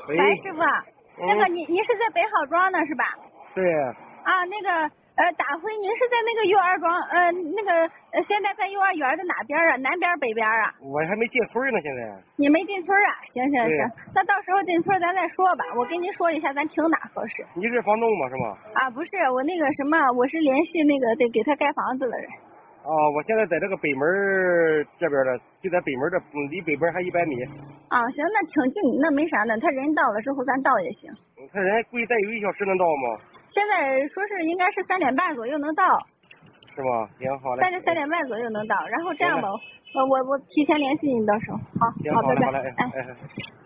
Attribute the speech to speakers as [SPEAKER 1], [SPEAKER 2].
[SPEAKER 1] 喂，
[SPEAKER 2] 白师傅，那个你是在北好庄呢是吧？
[SPEAKER 1] 对，
[SPEAKER 2] 啊，那个打回您是在那个幼儿庄现在在幼儿园的哪边啊？南边北边啊？
[SPEAKER 1] 我还没进村呢，现在。
[SPEAKER 2] 你没进村啊？行，
[SPEAKER 1] 对
[SPEAKER 2] 那到时候进村咱再说吧。我跟您说一下，咱停哪合适？
[SPEAKER 1] 你是房东吗？是吗？
[SPEAKER 2] 啊，不是，我那个什么，我是联系那个得给他盖房子的人。
[SPEAKER 1] 啊，我现在在这个北门儿这边的，就在北门这，离北门还100米。
[SPEAKER 2] 啊，行，那挺近，那没啥的，他人到了之后咱到也行。
[SPEAKER 1] 他人估计再有1小时能到吗？
[SPEAKER 2] 现在说是应该是3点半左右能到。
[SPEAKER 1] 是吗？行，好嘞。
[SPEAKER 2] 3点半左右能到，然后这样吧，
[SPEAKER 1] 行
[SPEAKER 2] 我提前联系你，到时候好，
[SPEAKER 1] 行，
[SPEAKER 2] 好，
[SPEAKER 1] 好嘞，
[SPEAKER 2] 拜拜，
[SPEAKER 1] 好嘞，
[SPEAKER 2] 哎。
[SPEAKER 1] 哎。